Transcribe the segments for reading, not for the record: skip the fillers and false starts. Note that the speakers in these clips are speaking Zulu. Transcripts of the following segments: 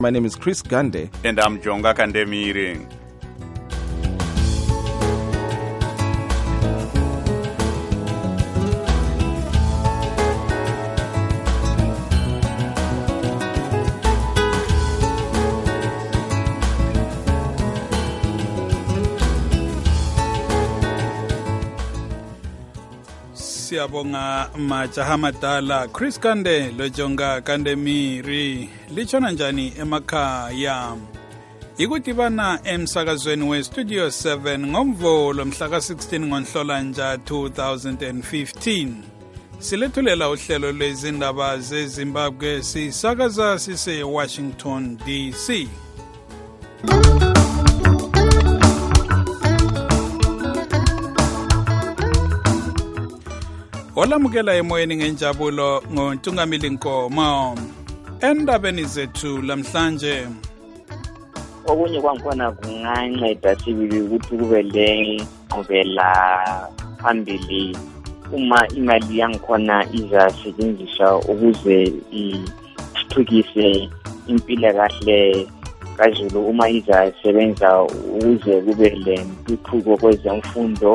My name is Chris Gande. And I'm Jonga Kandemiri. Siyabonga majaha madala Chris Gande loJonga Kandemiri lichona njani emakhaya ikudibana emsakazweni weStudio 7 ngomvulo mhla ka16 ngoNhlolanja 2015 silethulela uhlelo lwezindaba zeZimbabwe sisakaza sise Washington DC. Olamukela emoyeni ngenjabulo ngoNtungamili Nkomo. Endabeni zethu lamhlanje okunye kwangikhona kunganceda sibili ukuthi kube le ngobela phambili uma imali yangikhona izasetshenziswa ukuze ithuthukise impilo kahle kaZulu uma izasebenza ukuze kube le ntuthuko kwezemfundo.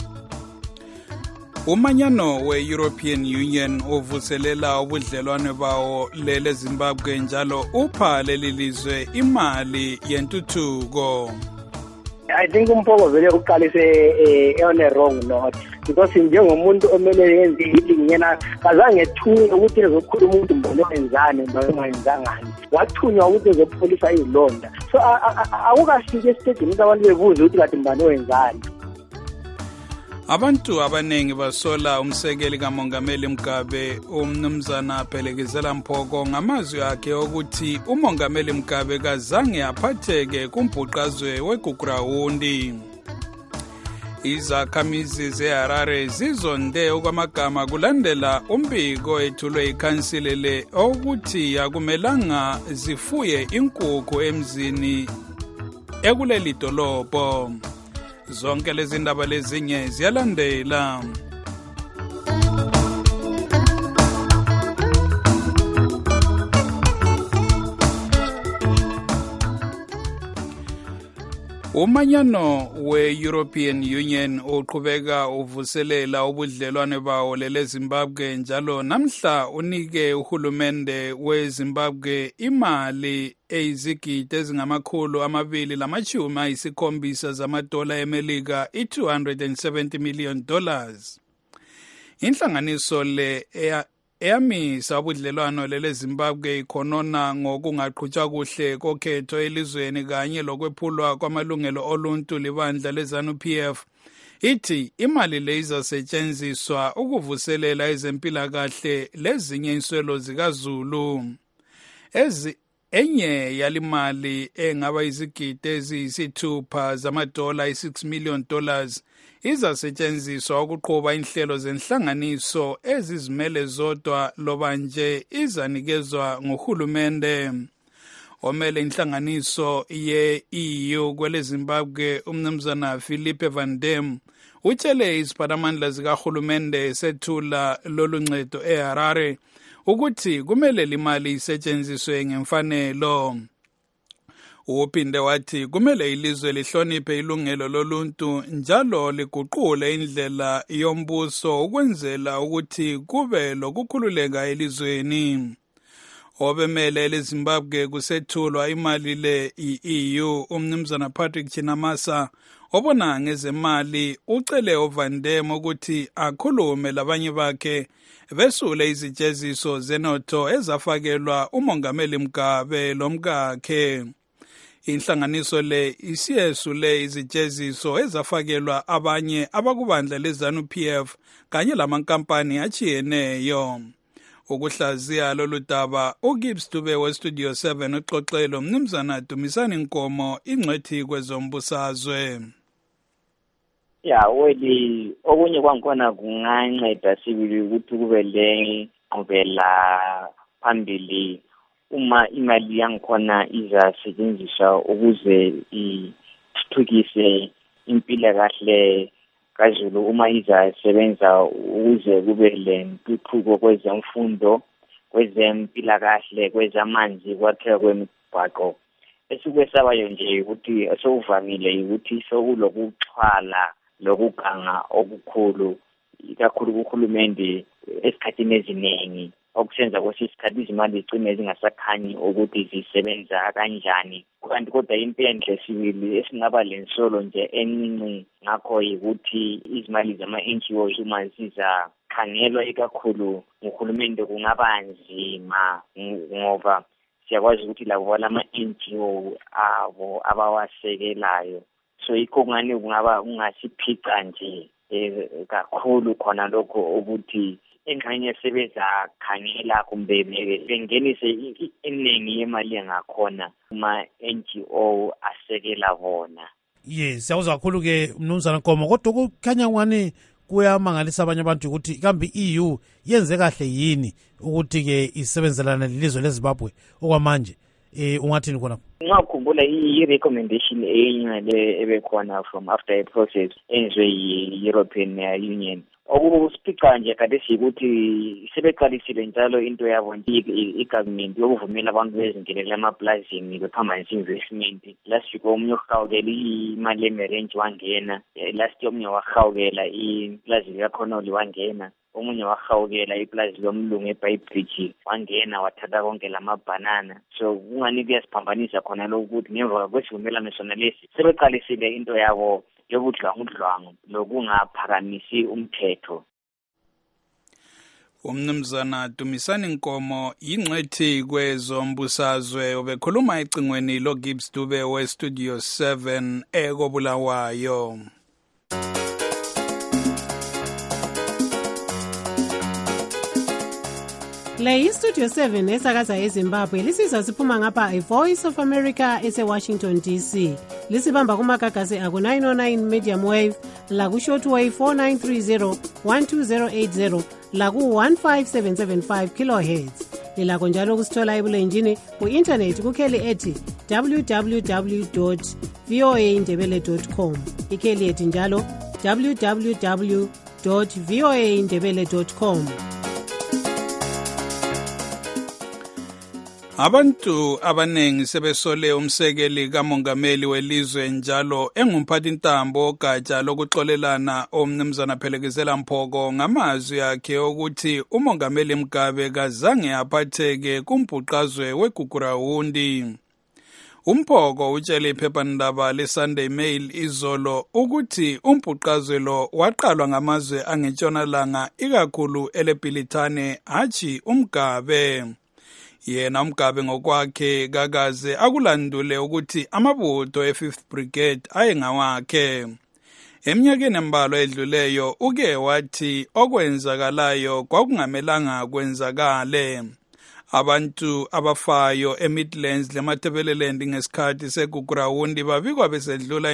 Umanyano we-European Union uvuselela ubudlelwane bawo lele Zimbabwe njalo upha leli lizwe imali yentuthuko. I think umphoko vele uqalise on a wrong note because njengomuntu omele yenze ilingena kazange ethunywe ukuthi ezokhuluma umuntu mbona wenzani mbona wenzangani wathunywa ukuthi ezopholisa izilonda so akukafike esitedini abantu bebuza ukuthi kade mbona wenzani. Abantu abanengi basola umsekeli kaMongameli Mugabe umnumzana Phelekezela Mphoko ngamazwi akhe ukuthi uMongameli Mugabe kazange aphatheke kumbhuqazwe weGugurawundi. Izakhamizi zeHarare zizonde okwamagama kulandela umbiko ethulwe ikhansile le ukuthi akumelanga zifuye inkukhu emzini ekuleli dolobho. Zonke lezi ndaba lezinye ziyalandela. Umanyano we-European Union uqhubeka uvuselela ubudlelwane bawo lele Zimbabwe njalo namhla unike uhulumende weZimbabwe imali eyizigidi ezingama-270 zamadola eMelika $270 million. Inhlanganiso le eyamisa ubudlelwano lele Zimbabwe ikhonona ngokungaqhutshwa kuhle kokhetho elizweni kanye lokwephulwa kwamalungelo oluntu libandla leZANU-PF. Ithi imali le izasetshenziswa ukuvuselela ezempilakahle lezinye inswelo zikaZulu. Enye yalimali engaba izigidi eziyisithupha zamadola $6 million izasetshenziswa ukuqhuba inhlelo zenhlanganiso ezizimele zodwa loba nje izanikezwa nguhulumende. Omele inhlanganiso ye-EU kwele Zimbabwe umnumzana Philippe Van Dam utshele iziphatamandla zikahulumende sethula lolu ncedo eHarare ukuthi kumele limali isetshenziswe ngemfanelo. Uphinde wathi kumele ilizwe lihloniphe ilungelo loluntu njalo liguqule indlela yombuso ukwenzela ukuthi kube lokukhululeka elizweni. Obemele leZimbabwe kusethulwa imali le EU umnumzana Patrick Chinamasa obona ngezemali ucele uVan Dam ukuthi akhulume labanye bakhe besule izijeziso zenotho ezafakelwa uMongameli Mugabe lomkakhe. Inhlanganiso le isiyesule izijeziso ezafakelwa abanye abakubandla leZANU-PF kanye lamankampani achiyeneyo. Ukuhlaziya lolu daba uGibbs Dube weStudio 7 uxoxelo mnumzana Dumisani Nkomo ingcwethi kwezombusazwe. Weli okunye kwangikhona kunganceda sibili ukuthi kube le ngobela phambili uma imali yangikhona izasetshenziswa ukuze ithuthukise impilo kahle kaZulu uma izasebenza ukuze kube le ntuthuko kwezemfundo kwezempilakahle kwezamanzi kwakheka yemigwaqo esikusabayo nje ukuthi sokuvamile ukuthi sokulokuxhwala lokuganga okukhulu ikakhulu kuhulumende esikhathini eziningi okusenza kwesi isikhathi izimali zigcine zingasakhanyi ukuthi zisebenza kanjani kanti kodwa into enhle sibili esingaba lensolo nje encinci ngakho ukuthi izimali zama-NGOs uma zizakhangelwa ikakhulu nguhulumende kungaba nzima ngoba siyakwazi ukuthi labo lama-NGO abo abawasekelayo so yikho ngani kungaba ungasiphica nje kakhulu khona lokho ukuthi engxenye sebezakhangela kumbe bengenise iningi yemali engakhona uma-NGO asekela bona. Yes, siyawuzwa kakhulu-ke Mnumzana Nkomo, kodwa kukhanya ngani kuyamangalisa abanye abantu ukuthi kambe i-EU yenze kahle yini ukuthi-ke isebenzelana lelizwe leZimbabwe okwamanje. Ungathini khona? Ngakhumbula i-recommendation enye ebekhona from after a process enziwe yi-European Union. Okusiphica nje kade sikuthi sebeqalisile njalo into yabo i-government yokuvumela abantu bezingenele amaplazini bephambanisa investment. Last week omunye uhawukela imali emerenji wangena, last omunye wahawukela iplazi likakhonoli wangena, omunye wahawukela iplazi lomlungu eBhayibhriji wangena wathatha konke lamabhanana. So kungani kuyasiphambanisa khona lokhu ukuthi ngemva kwesivumelano sona lesi sebeqalisile into yabo yobudlwangudlwangu lokungaphakamisi umthetho. Umnumzana Dumisani Nkomo ingcwethi kwezombusazwe obekhuluma ecingweni loGibbs Dube weStudio 7 ekobulawayo. Le iStudio 7 esakaza eZimbabwe lisizwa siphuma ngapha iVoice of America eseWashington DC. Lisibamba kumagagasi aku-909 medium wave, laku-shortwave 4930 12080, laku-15775 kilohertz. Lilakho njalo kusithola ebulenjini ku-internet kukheli ethi www.voaindebele.com. Ikheli ethi njalo www.voaindebele.com. Abantu abanengi sebesole umsekeli kamongameli welizwe njalo engumphathintambo ogatsha lokuxolelana omnumzana Phelekezela Mphoko ngamazwi akhe ukuthi umongameli Mugabe kazange aphatheke kumbhuqazwe weGugurahundi. Umphoko utshele iphephandaba leSunday Mail izolo ukuthi umbhuqazwe lo waqalwa ngamazwe angetshonalanga ikakhulu eleBhilithane hatshi uMgabe. Yena uMgabe ngokwakhe kakaze akulandule ukuthi amabutho e5th Brigade ayengawakhe. Eminyakeni embalwa edluleyo uke wathi okwenzakalayo kwakungamelanga kwenzakale. Abantu abafayo eMidlands leMatabeleland ngesikhathi seGugurahundi babikwa besedlula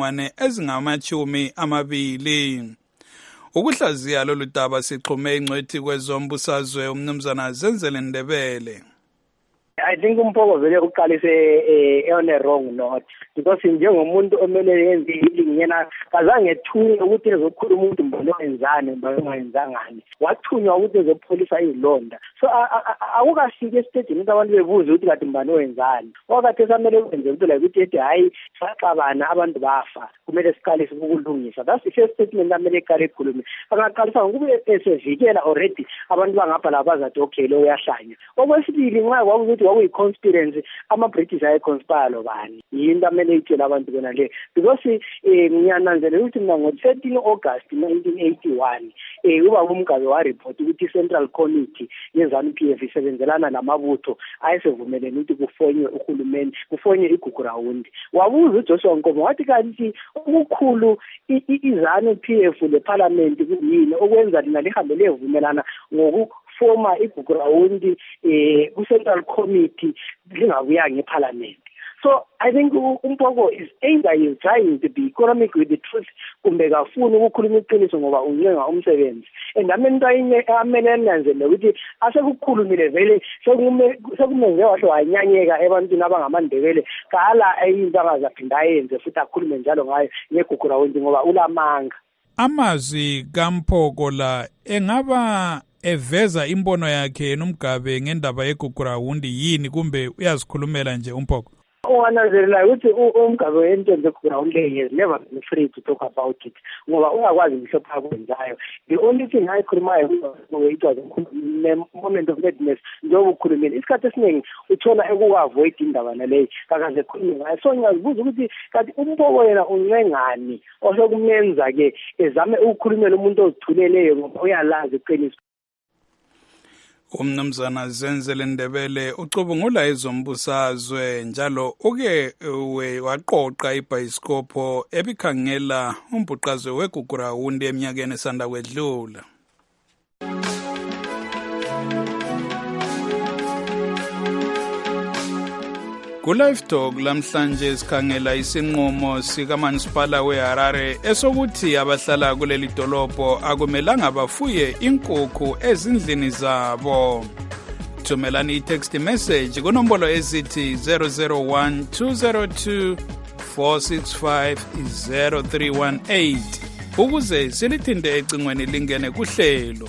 200,000. Ukuhlaziya lolu daba sixhume ingcwethi kwezombusazwe umnumzana Zenzele Ndebele. I think Mphoko vele uqalise on a wrong note because njengomuntu omele yenze healing yena kazange ethunywe ukuthi ezokhuluma umuntu mbona wenzani mbona ungenzangani wathunywa ukuthi ezopholisa izilonda so akukafike esitejini ukuthi abantu bebuze ukuthi kade mbona wenzani wakathe samele kwenze ukuthi la ukuthi ethi hayi saxabana abantu bafa kumele siqalise ukulungisa that's the first statement amele eqale ekhulume angaqalisa ngokube esevikela already abantu bangapha la bazathi okay lo uyahlanya okwesibili nxa kwakuthi kwakuyi-conspiracy ama-British aye-conspire lo bani yinto amele itshela abantu bona le because ngiyananzelela ukuthi mina ngo-13 August 1981 ubaba uMgabe waripota ukuthi i-Central Committee ye-ZANU-PF isebenzelana namabutho ayesevumelene ukuthi kufonywe uhulumeni kufonywe iGugurahundi wabuza uJoshua Nkomo wathi kanti ukukhulu i-ZANU-PF leParliament kuyini okwenza lina lihambe levumelana ngokufoma iGugurahundi ku-Central Committee lingabuyanga eParliament. So I think Mphoko is either is trying to be economic with the truth kumbe kafuni ukukhuluma iqiniso ngoba uncenga umsebenzi and into amele enanzele ukuthi asekukhulumile vele sekumenze wahle wanyanyeka ebantwini abangamandebele kala into angazaphinda ayenze futhi akhulume njalo ngayo ngeGugurahundi ngoba ulamanga. Amazwi kaMphoko la engaba eveza imbono yakhe nomgabe ngendaba yeGugurawundi yini kumbe uyazikhulumela nje uMphoko? Ungananzelela ukuthi umgabe wento zeGugurawundi has never been free to talk about it ngoba ungakwazi mhlopha akwenzayo. The only thing ayikhulumayo it was a moment of madness njengoba ukhulumile isikhathi esiningi uthola ekuavoid indaba naleyo kakaze khulume ngayo. So ngiyazibuza ukuthi kanti uMphoko yena uncengani osokumenza ke ezame ukukhulumela umuntu ozithuleleyo ngoba uyalazi iqiniso. Umnumzana Zenzele Ndebele ucubungula ezombusazwe njalo uke waqoqa ibhayisikopho ebikhangela umbhuqazwe weGugurawundi eminyakeni esanda kwedlula. Ku-Live Talk lamhlanje sikhangela isinqumo sikamasipala weHarare esokuthi abahlala kuleli dolobho akumelanga bafuye inkukhu ezindlini zabo. Thumelani i-text message kunombolo ezithi 001 202 465 0318 ukuze silithinte ecingweni lingene kuhlelo.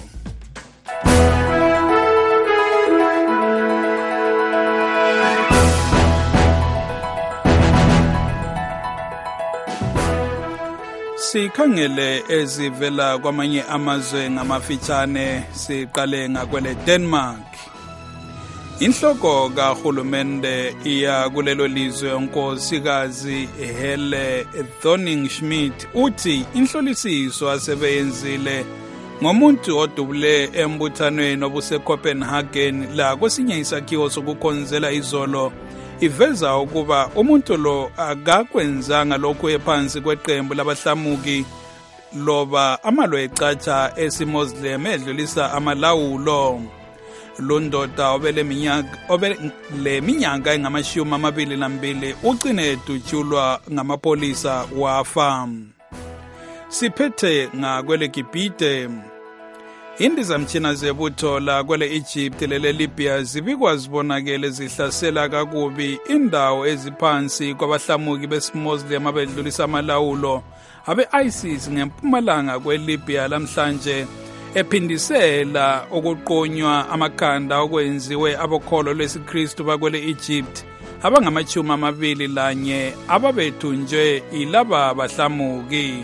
Sikhangele ezivela kwamanye amazwe ngamafitshane siqale ngakwele Denmark. Inhloko kahulumende iya kulelo lizwe unkosikazi Helle Thorning-Schmidt uthi inhlolisiso asebeyenzile ngomuntu odubule embuthanweni obuseCopenhagen la kwesinye isakhiwo sokukhonzela izolo iveza ukuba umuntu lo akakwenzanga lokho ephansi kweqembu labahlamuki loba amalo ecatsha esiMuslim edlulisa amalawulo. Londoda obele minyaka engama-22 ugcine edutshulwa ngamapolisa wafa. Siphethe ngakwele Gibhite. Indizamtshina zebutho la kwele Egypt lele Libya zibikwa zibonakele zihlasela kakubi indawo eziphansi kwabahlamuki besiMuslim abedlulisa amalawulo abe-ISIS ngempumalanga kweLibya lamhlanje ephindisela ukuqonywa amakhanda okwenziwe abokholo lwesiKristu bakwele Egypt abangama-21 ababethunjwe ilaba bahlamuki.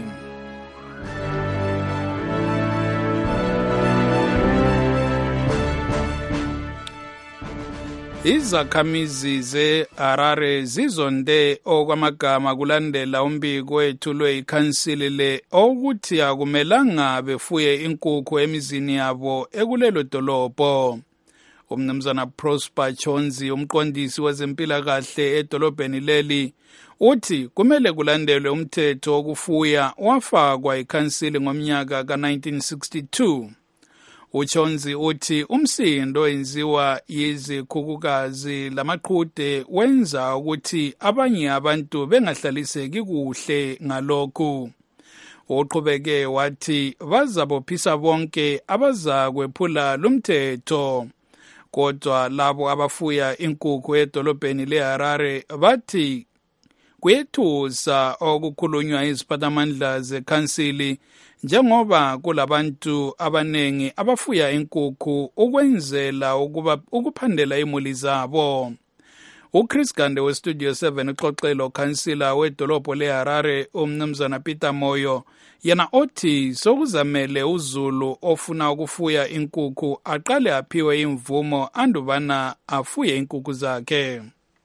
Izakhamizi ze-Harare zizonde okwamagama kulandela umbiko wethulwe ikhansili le ukuthi akumelanga befuye inkukhu emizini yabo ekulelo dolobho. Umnumzana Prosper Chonzi umqondisi wezempilakahle edolobheni leli uthi kumele kulandelwe umthetho wokufuya wafakwa ikhansili ngomnyaka ka-1962. Uchonzi uthi umsindo owenziwa yizikhukhukazi lamaqhude wenza ukuthi abanye abantu bengahlaliseki kuhle ngalokhu. Uqhubeke wathi bazabophisa bonke abazakwephula lumthetho. Kodwa labo abafuya inkukhu edolobheni leHarare bathi kuyethusa okukhulunywa iziphathamandla zekhansili njengoba kulabantu abanengi abafuya inkukhu ukwenzela ukuphandela imuli zabo. uChris Gande weStudio 7 uxoxelo khansila wedolobho leHarare umnumzana Peter Moyo yena othi sokuzamele uZulu ofuna ukufuya inkukhu aqale aphiwe imvumo andubana afuye inkukhu zakhe.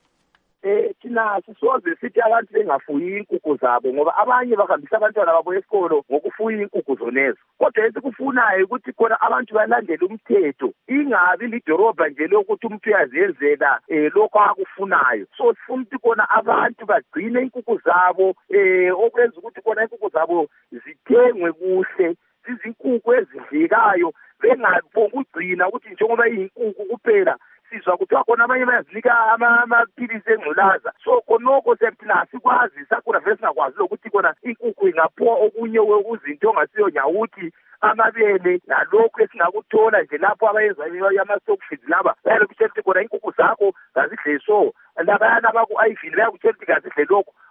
Thina sisoze sithi abantu bengafuyi inkukhu zabo ngoba abanye bahambisa abantwana babo esikolo ngokufuya inkukhu zonezo. Kodwa esikufunayo ukuthi khona abantu balandele umthetho, ingabi lidorobha nje lokuthi umuntu uyazenzela lokho akufunayo. So sifuna ukuthi khona abantu bagcine inkukhu zabo okwenza ukuthi khona inkukhu zabo zithengwe kuhle, izinkukhu ezidlekayo bengakugcina ukuthi njengoba iyinkukhu kuphela sizwa kuthiwa khona abanye bayazinika amaphilisi engculaza. So khonoko sempila sikwazi sakura vese singakwazi lokuthi khona inkukhu ingaphiwa okunye izinto ongasiyo nyawuthi amabele nalokhu esingakuthola nje lapho abayenza ama-stock feeds laba bayakutshela ukuthi khona inkukhu zakho ngazidle so labayana baku-ivini bayakutshela ukuthi ngazidle lokhu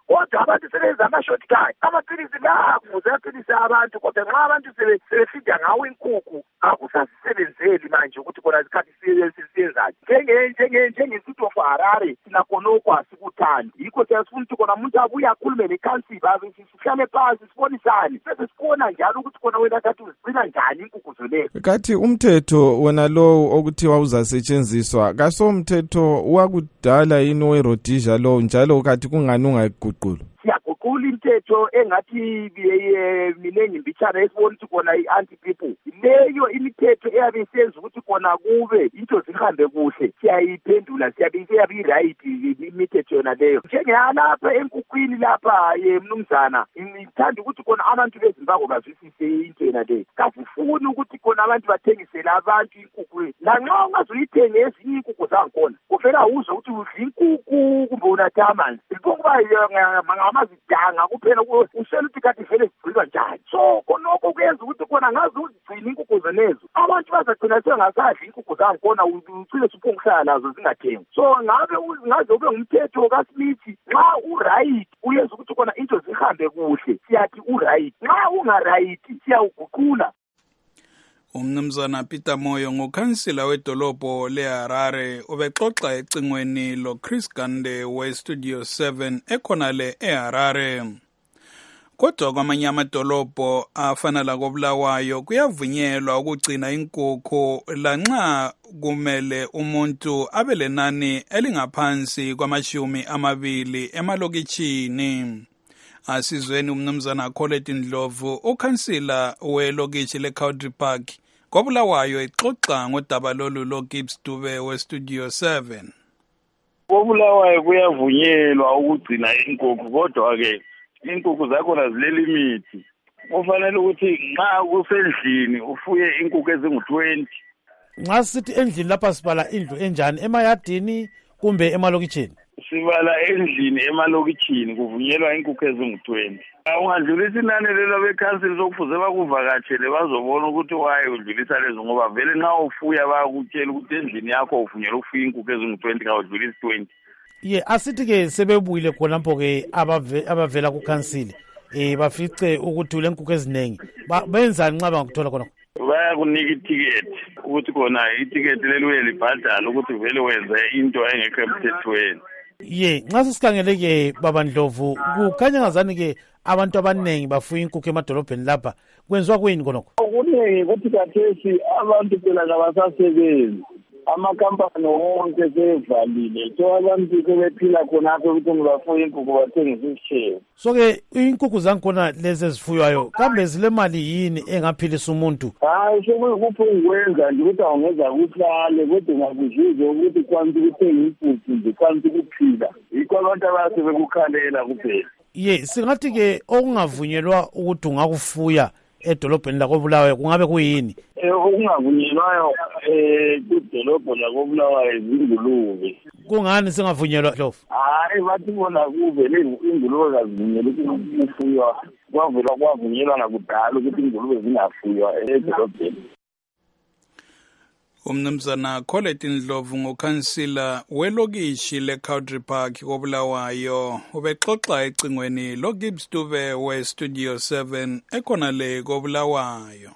kodwa abantu sebenza ama-shortcut amaphilisi kufuze aphilise abantu kodwa nxa abantu sebefida ngawo inkukhu akusasisebenzeli manje ukuthi khona isikhathi siyenzani njenge-Institute of Harare sinakhonokho asikuthandi yikho siyasifuna ukuthi khona umuntu abuye akhulume nekhansila sihlale phansi sibonisane bese sibona njalo ukuthi khona wena kathi uzigcina njani inkukhu zolezo. Kathi umthetho wona lowo okuthiwa uzasetshenziswa kasomthetho wakudala yini we-Rhodesia lo njalo kathi kungani ungayiguqula? Siyaguqula imithetho engathi minengi mbitshana esibona ukuthi khona i-anti-people leyo imithetho eyabe isenza ukuthi khona kube into zihambe kuhle siyayiphendula siyabe i-right imithetho yona leyo njengeyalapha enkukhwini lapha mnumzana ngithanda ukuthi khona abantu beZimbabwe bazwisise into yona leyo kasifuni ukuthi khona abantu bathengisele abantu inkukhu lanxa ungazuyithenga ezinye inkukhu zangikhona kuvela uzwe ukuthi udla inkukhu kumbe unatha amanzi kuba ngamazidanga kuphela usela ukuthi kathi vele sigcilwa njani so khonokho kuyenza ukuthi khona ngaze uzigcine inkukhu zonezo abantu bazagcina sengasadli inkukhu zangikhona ucile suphokuhlala nazo zingathengwa so ngaze ube ngumthetho kaSmith nxa uright uyenza ukuthi khona into zihambe kuhle siyathi uright nxa ungaright siyawuguqula. Umnumzana Peter Moyo ngukhansila wedolobho leHarare ubexoxa ecingweni lo Chris Gande we-Studio 7 ekhonale eHarare. Kodwa kwamanye amadolobho afana lakoBulawayo kuyavunyelwa ukugcina inkukhu lanxa kumele umuntu abe lenani elingaphansi kwama-20 emalokitshini. Asizweni umnumzana Colette Ndlovu ukhansila welokitshi leCountry Park koBulawayo exoxa ngodaba lolu loGibbs Dube we-Studio 7. koBulawayo kuyavunyelwa ukugcina inkukhu kodwa-ke inkukhu zakhona zilelimithi kufanele ukuthi nxa kusendlini ufuye inkukhu ezingu-20. Nxa sithi endlini lapha sibala indlu enjani emayadini kumbe emalokitshini? Sibala endlini emalokitshini kuvunyelwa inkukhu ezingu-20. Ungadlulisa inani lelo bekhansili sokufuze bakuvakatshele bazobona ukuthi waye udlulisa lezo ngoba vele nxa ufuya bayakutshela ukuthi endlini yakho uvunyelwa ukufuya inkukhu ezingu-20 ka udlulisa 20. Asithi-ke sebebuyile khonapho-ke abavela kukhansili bafice ukuthi ule nkukhu eziningi benzani nxa bangakuthola khona? Bayakunika itiketi ukuthi khona itiketi leli uyelibhadala ukuthi vele wenze into engekho emthethweni. Nxa sesikhangele-ke Baba Ndlovu kukhanya ngazani-ke abantu abaningi bafuya inkukhu emadolobheni lapha kwenziwa kuyini khonokho? Okuningi kuthi kathesi abantu phela kabasasebenzi amakampani wonke sevalile so abantu sebephila khonapho ukuthi bafuye inkukhu bathengisa isishebo. So-ke inkukhu zangikhona lezi ezifuywayo kambe zilemali yini engaphilisa umuntu? Hayi sekupho nje ukuthi awungeza kuhlale kodwa ungakuzizwa ukuthi kwanti ukuthenga inkukhu nje kwanti ukuphila yikho abantu abasebekukhalela kuphela. Singathi-ke okungavunyelwa ukuthi ungakufuya edolobheni lakoBulawayo kungabe kuyini? Okungavunyelwayo kudolobho lakoBulawayo izingulube. Kungani singavunyelwa Ndlovu? Hayi bathi bona kuvele ingulube kazivunyelwa ukuthi ufuywa kwavunyelwa nakudala ukuthi ingulube zingafuywa edolobheni. Umnumzana Colette Ndlovu ngukhansila welokitshi leCountry Park koBulawayo ubexoxa ecingweni loGibbs Dube we-Studio 7 ekhonale koBulawayo.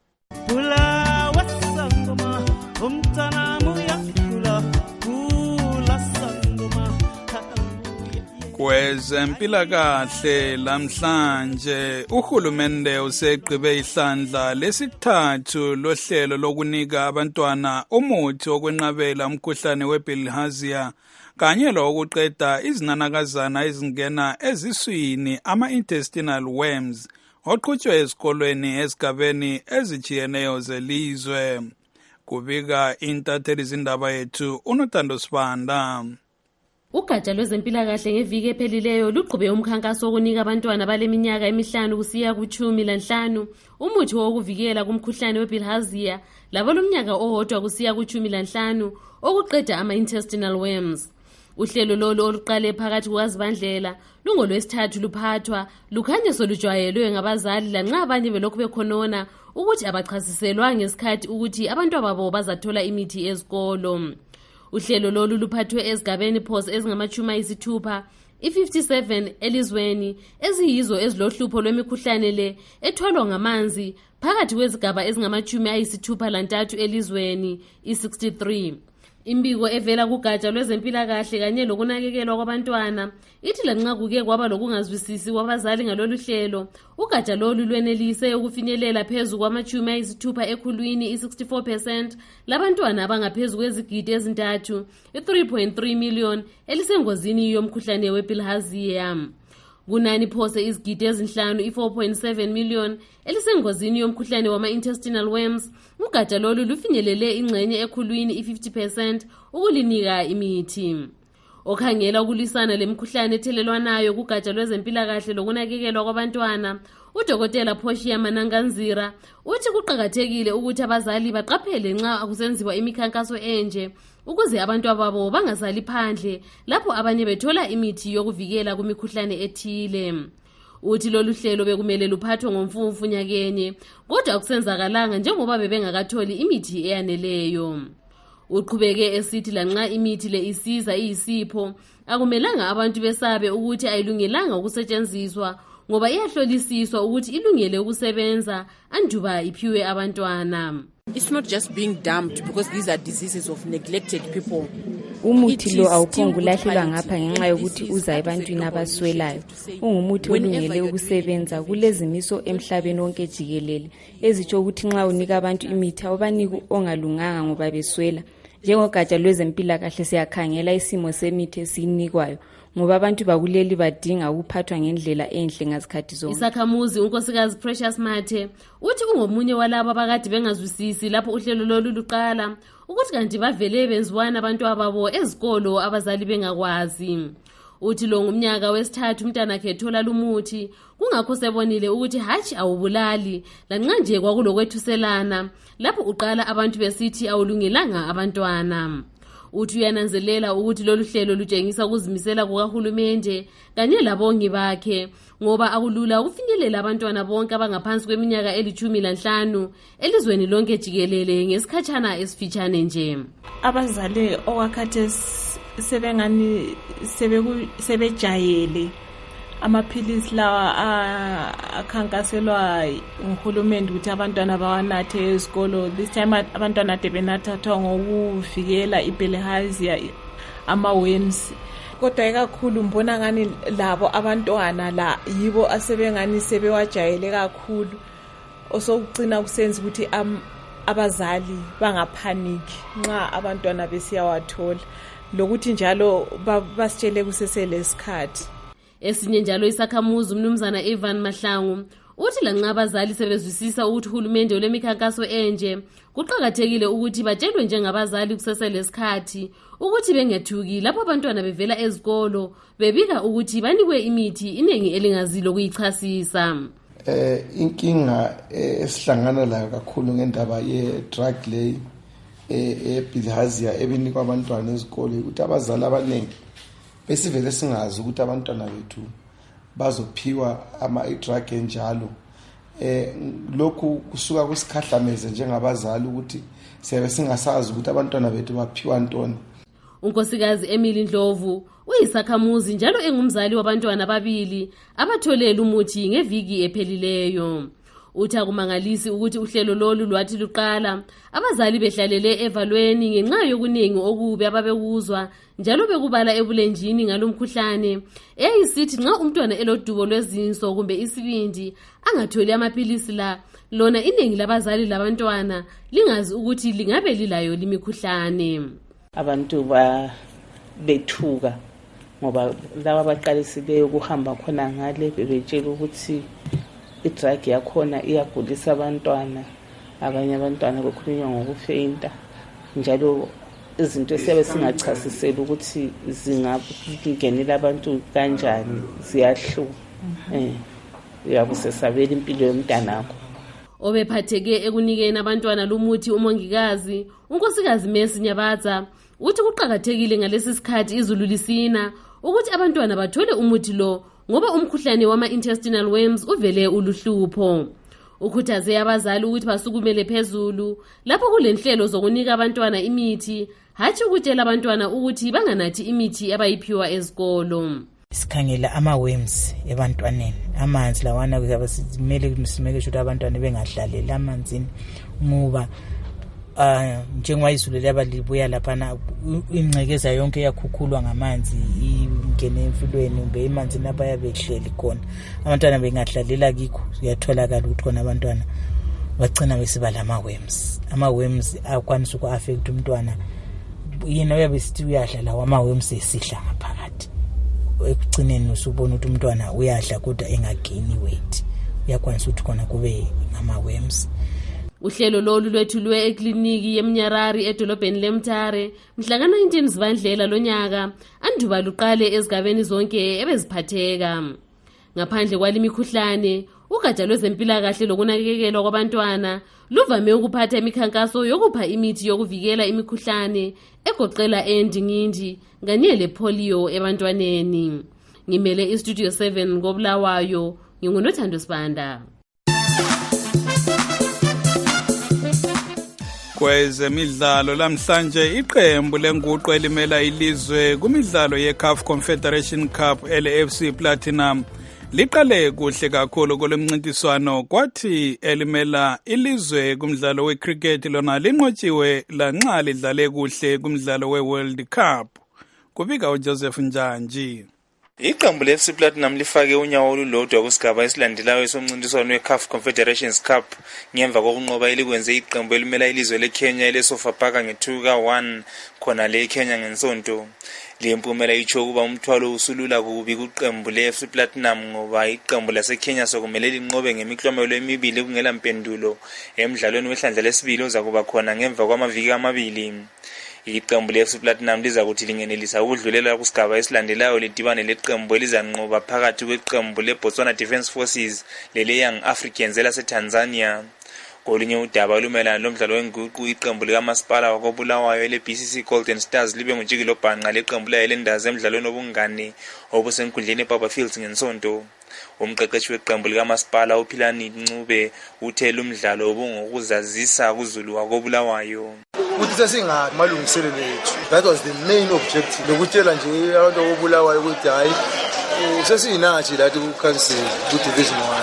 Kwezempilakahle lamhlanje uhulumende useqhibe ihlandla lesithathu lohlelo lokunika abantwana umuthi wokwenqabela umkhuhlane webilharzia kanye lokuqeda izinanakazana ezingena eziswini ama-intestinal worms oqhutshwe ezikolweni esigabeni ezijiyeneyo zelizwe. Kubika intatheli zindaba yethu uNothando Sibanda. Ugatsha lwezempilakahle ngeviki ephelileyo luqhube umkhankaso wokunika abantwana baleminyaka emihlanu kusiya ku-15 umuthi wokuvikela kumkhuhlane webilharzia labalomnyaka owodwa kusiya ku-15 okuqeda ama-intestinal worms. Uhlelo lolu oluqale phakathi kukaZibandlela lungolwesithathu luphathwa lukhanye solujwayelwe ngabazali lanxa abanye belokhu bekhonona ukuthi abachasiselwa ngesikhathi ukuthi abantwana babo bazathola imithi ezikolo. Uhlelo lolu luphathwe ezigabeni phose ezingama-60, i-57 elizweni eziyizo ezilohlupho lwemikhuhlane le ethwalwa ngamanzi phakathi kwezigaba ezingama-63 elizweni, i-63. Imbiko evela kugatsha lwezempilakahle kanye lokunakekelwa kwabantwana ithi lanxa kuke kwaba lokungazwisisi kwabazali ngalolu hlelo, ugatsha lolu lwenelise ukufinyelela phezu kwama-60 ekhulwini, i-64% labantwana abangaphezu kwezigidi ezintathu, i-3.3 million elisengozini yomkhuhlane webilharzia. Kunani phose izigidi ezinhlanu, i-4.7 million elisengozini yomkhuhlane wama-intestinal worms. Ugatsha lolu lufinyelele ingxenye ekhulwini, i-50% ukulinika imithi. Okhangela ukulwisana lemikhuhlane ethelelwanayo kugatsha lwezempilakahle lokunakekelwa kwabantwana, uDokotela Portia Mananganzira uthi kuqakathekile ukuthi abazali baqaphele nxa akusenziwa imikhankaso enje ukuze abantu ababo bangazali phandle lapho abanye bethola imithi yokuvikela kumikhuhlane ethile. Uthi lolu hlelo bekumele luphathwe ngomfumfu nyakenye, kodwa akusenzakalanga njengoba bebengakatholi imithi eyaneleyo. Uqhubeke esithi lanxa imithi le isiza iyisipho, akumelanga abantu besabe ukuthi ayilungelanga ukusetshenziswa ngoba iyahlolisiswa ukuthi ilungele ukusebenza anduba iphiwe abantwana. It's not just being dumped because these are diseases of neglected people. Umuthi lo awuphongulahlelwa ngapha ngenxa yokuthi uza ebantwini abaswelayo. Ungumuthi olungele ukusebenza kulezimiso emhlabeni wonke jikelele ezitsho ukuthi nxa unika abantu imithi awubaniki ongalunganga ngoba beswela. Njengogatsha lwezempilakahle siyakhangela isimo semithi esinikwayo ngoba abantu bakuleli badinga ukuphathwa ngendlela enhle ngazikhathi zonke. Isakhamuzi unkosikazi Precious Mathe uthi ungomunye walabo abakade bengazwisisi lapho uhlelo lolu luqala ukuthi kanti bavele benziwana abantu ababo ezikolo abazali bengakwazi. Uthi lo ngumnyaka wesithathu umntanakhe ethola lumuthi, kungakho sebonile ukuthi hatshi awubulali lanxa nje kwakulokwethuselana lapho uqala abantu besithi awulungelanga abantwana. Uthi uyananzelela ukuthi lolu hlelo lutshengisa ukuzimisela kukahulumende kanye labongi bakhe ngoba akulula ukufinyelela abantwana bonke abangaphansi kweminyaka eli-15 elizweni lonke jikelele ngesikhatshana esifitshane nje. Abazali okwakhathesi sebengani sebejayele amaphilisi lawa akhankaselwa nguhulumende ukuthi abantwana bawanathe ezikolo. This time abantwana ade benathathwa ngokuvikela ibilharzia, ama-worms. Kodwa ekakhulu mbona ngani labo abantwana la yibo asebengani sebewajayele kakhulu, osokucina kusenza ukuthi abazali bangaphaniki nxa abantwana besiyawathola, lokuthi njalo basitshele kuseselesikhathi. Esinye njalo isakhamuzi umnumzana Ivan Mahlangu uthi lanxa abazali sebezwisisa ukuthi uhulumende olemikhankaso enje kuqakathekile ukuthi batshelwe njengabazali kuseselesikhathi ukuthi bengethuki lapho abantwana bevela ezikolo bebika ukuthi banikwe imithi inengi elingazilo kuyichasisa. Inkinga esihlangana layo kakhulu ngendaba ye-drug lay ebilharzia ebinikwa abantwana ezikolo ukuthi abazali abaningi besivele singazi ukuthi abantwana bethu bazophiwa i-drug enjalo. Lokhu kusuka kusikhahlameze njengabazali ukuthi siyabe singasazi ukuthi abantwana bethu baphiwa ntoni. Unkosikazi Emily Ndlovu uyisakhamuzi njalo engumzali wabantwana ababili abatholela umuthi ngeviki ephelileyo. Uthi akumangalisi ukuthi uhlelo lolu lwathi luqala abazali behlalele evalweni ngenxa yokuningi okubi ababekuzwa njalo bekubala ebulenjini ngalomkhuhlane eyisithi nxa umntwana elodubo lwezinso kumbe isibindi angatholi amaphilisi la lona iningi labazali labantwana lingazi ukuthi lingabe lilayo limikhuhlane. Abantu bethuka ngoba laba baqalisileyo ukuhamba khona ngale bebetshela ukuthi i-drug yakhona iyagulisa abantwana, abanye abantwana bekhulunywa ngokufeyinta, njalo izinto esiyabe singachasiseli ukuthi zingangenela abantu kanjani ziyahluka. Uyabe usesabela impilo yomntanakho. Obephatheke ekunikeni abantwana lumuthi umongikazi unkosikazi Mercy Nyabaza uthi kuqakathekile ngalesi sikhathi izulu lisina ukuthi abantwana bathole umuthi lo ngoba umkhuhlane wama-intestinal worms uvele uluhlupho. Ukhuthaze abazali ukuthi basukumele phezulu lapho kulenhlelo zokunika abantwana imithi, hatshi ukutshela abantwana ukuthi banganathi imithi abayiphiwa ezikolo. Sikhangela ama-worms ebantwaneni, amanzi lawana kumele simeke sure abantwana bengadlaleli amanzini ngoba njengoba izulu liyabalibuya laphana ingcekeza yonke yakhukhulwa ngamanzi ingene emfulweni kumbe emanzini abayabehleli khona. Abantwana bengadlalela kikho kuyatholakala ukuthi khona abantwana bagcina besiba lama-worms. Ama-worms akwanisa uku-affect umntwana, yena uyabe sithi uyadla lawo ama-worms esidla ngaphakathi. Ekugcineni usubona ukuthi umntwana uyadla kodwa engagaini weight, uyakwanisa ukuthi khona kube ngama-worms. Uhlelo lolu lwethulwe ekliniki yeMnyarari edolobheni leMtare mhla ka-19 Zibandlela lonyaka, anduba luqale ezigabeni zonke ebeziphatheka. Ngaphandle kwali mikhuhlane, ugatsha lwezempilakahle lokunakekelwa kwabantwana luvame ukuphatha imikhankaso yokupha imithi yokuvikela imikhuhlane egoqela endingindi kanye lepolio ebantwaneni. Ngimele iStudio 7 koBulawayo, nginguNothando Sibanda. Kwezemidlalo lamhlanje iqembu lenguqu elimela ilizwe kumidlalo yeCAF Confederation Cup LAFC Platinum liqale kuhle kakhulu kulemncintiswano, kwathi elimela ilizwe kumdlalo wecricket lona linqotshiwe lanxa lidlale kuhle kumdlalo weWorld Cup. Kubika uJoseph Njanji. Iqembu leFC Platinum lifake unyawo olulodwa kusigaba esilandelayo esomncintiswano weCAF Confederations Cup ngemva kokunqoba elikwenze iqembu elimela ilizwe leKenya eleSofapaka nge2-1 khona le eKenya ngensonto. Le mpumela itsho kuba umthwalo usulula kubi kuqembu leFC Platinum ngoba iqembu laseKenya sokumele linqobe ngemiklomelo emibili kungela mpendulo emidlalweni wehlandla lesibili ozakuba khona ngemva kwamaviki amabili. Iqembu leFC Platinum liza kuthi lingenelisa ukudlulela kusigaba esilandelayo lidibane leqembu elizanqoba phakathi kweqembu leBotswana Defence Forces lele Young Africans elaseTanzania. Kolunye udaba lumelana lomdlalo wenguqu iqembu likamasipala wakoBulawayo eleBCC Golden Stars libe ngujikilo bhanqa leqembu layelendazi emidlalweni obungane obusenkundleni eBaba Fields ngensonto. Umqeqeshi weqembu likamasipala uPhilani Ncube uthe lumdlalo ubungokuzazisa kuZulu wakoBulawayo. Ukuthi sesingamalungiselelo ethu, that was the main objective, lokutshela nje abantu boBulawayo ukuthi hayi sesinathi lathi kucancel ku-Division 1.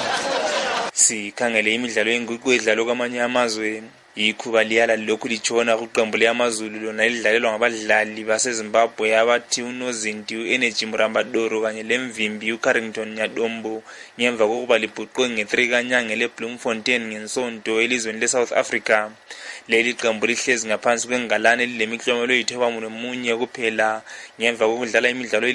Sikhangele imidlalo yenguqu edlalwa kwamanye amazwe. Ikhuba liyala lokhu litshona kuqembu leAmazulu lona lidlalelwa ngabadlali baseZimbabwe abathi uNozinti, uEnergy Murambadoro kanye leMvimbi uCarrington Nyadombo ngemva kokuba libhuqwe nge3 kanyanga leBloemfontein ngensonto elizweni leSouth Africa. Leli qembu lihlezi ngaphansi kwengalane lilemiklomelo eyi-91 kuphela ngemva kokudlala imidlalo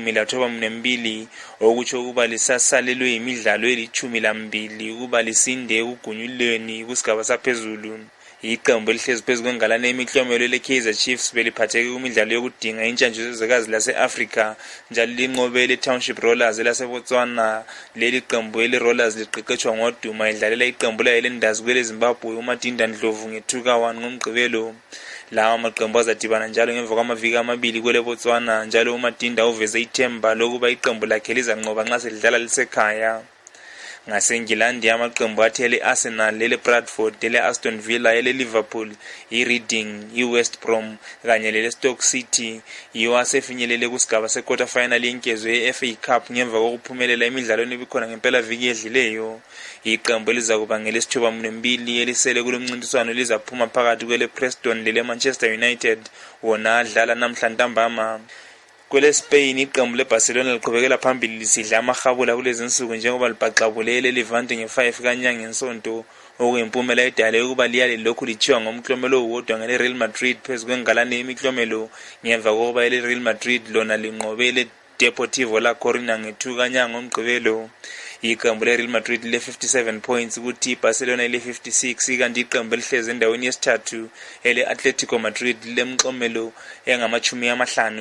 eli-12 okutsho ukuba lisasalelwe imidlalo eli-12 ukuba lisinde ekugunyulweni kusigaba saphezulu. Iqembu elihlezi phezu kwengalane yemiklomelo leKaizer Chiefs beliphatheke kumidlalo yokudinga intshantshiswekazi lase-Africa njalo linqobe leTownship Rollers elaseBotswana. Leli qembu eliRollers liqeqetshwa ngoduma idlalela iqembu layelendazi kweleZimbabwe uMadinda Ndlovu nge2-1 ngomgqibelo. Lawa amaqembu azadibana njalo ngemva kwamaviki amabili kweleBotswana njalo uMadinda uveze ithemba lokuba iqembu lakhe lizanqoba nxa selidlala lisekhaya. NgaseNgilandi amaqembu athele Arsenal, lele Bradford, lele Aston Villa, lele Liverpool, iReading, iWest Brom kanye lele Stoke City yiwo asefinyelele kusigaba sequarter final yenkezo yeFA Cup ngemva kokuphumelela emidlalweni ebikhona ngempela viki edlileyo. Iqembu lizakuba ngelesi-12 elisele kulomncintiswano lizaphuma phakathi kwele Preston lele Manchester United wona adlala namhla ntambama. Kwele Spain iqembu leBarcelona liqhubekela phambili lisidla amahabula kulezi insuku njengoba libhaxabulele Levante nge5 kanyanga ngensonto okuyimpumela edale ukuba liyale lokhu lithiwa ngomklomelo owodwa ngele Real Madrid phezu kwengalane yemiklomelo ngemva kokuba ile Real Madrid lona linqobele Deportivo La Coruña nge2 kanyanga ngomgqibelo. Iqembu leReal Madrid le57 points kuthi Barcelona le56 kanti iqembu elihlezi endaweni yesithathu ele Atletico Madrid lemklomelo engama-50.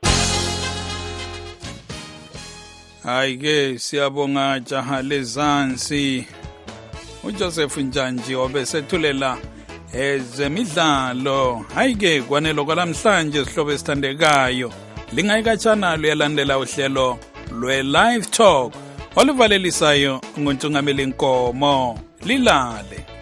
Hayi ke siyabonga jaha lezansi uJoseph Njanji obesethulela ezemidlalo. Hayi ke kwanelo kwalamhlanje sihlobo esithandekayo lingayikatshana luyalandela uhlelo lwe-Live Talk oluvalelisayo nguNtungameli Nkomo. Lilale.